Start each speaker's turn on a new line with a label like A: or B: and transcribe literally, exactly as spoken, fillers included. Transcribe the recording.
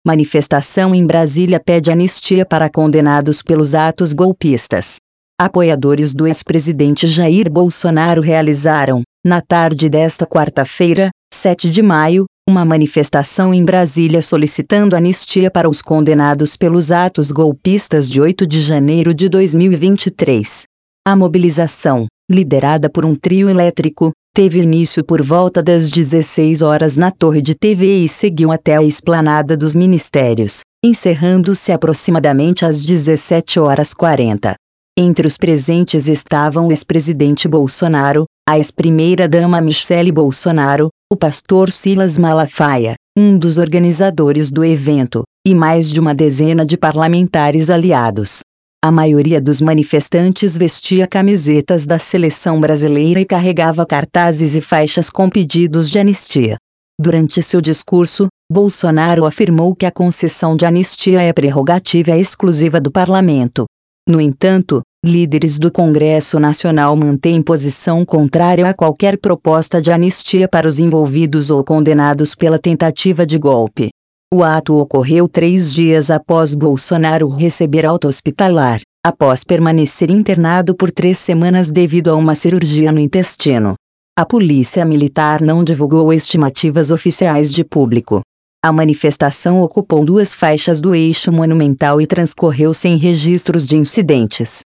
A: Manifestação em Brasília pede anistia para condenados pelos atos golpistas. Apoiadores do ex-presidente Jair Bolsonaro realizaram, na tarde desta quarta-feira, sete de maio, uma manifestação em Brasília solicitando anistia para os condenados pelos atos golpistas de oito de janeiro de dois mil e vinte e três. A mobilização, liderada por um trio elétrico, teve início por volta das dezesseis horas na Torre de T V e seguiu até a Esplanada dos Ministérios, encerrando-se aproximadamente às dezessete horas e quarenta. Entre os presentes estavam o ex-presidente Bolsonaro, a ex-primeira-dama Michele Bolsonaro, o pastor Silas Malafaia, um dos organizadores do evento, e mais de uma dezena de parlamentares aliados. A maioria dos manifestantes vestia camisetas da seleção brasileira e carregava cartazes e faixas com pedidos de anistia. Durante seu discurso, Bolsonaro afirmou que a concessão de anistia é prerrogativa exclusiva do parlamento. No entanto, líderes do Congresso Nacional mantêm posição contrária a qualquer proposta de anistia para os envolvidos ou condenados pela tentativa de golpe. O ato ocorreu três dias após Bolsonaro receber alta hospitalar, após permanecer internado por três semanas devido a uma cirurgia no intestino. A polícia militar não divulgou estimativas oficiais de público. A manifestação ocupou duas faixas do eixo monumental e transcorreu sem registros de incidentes.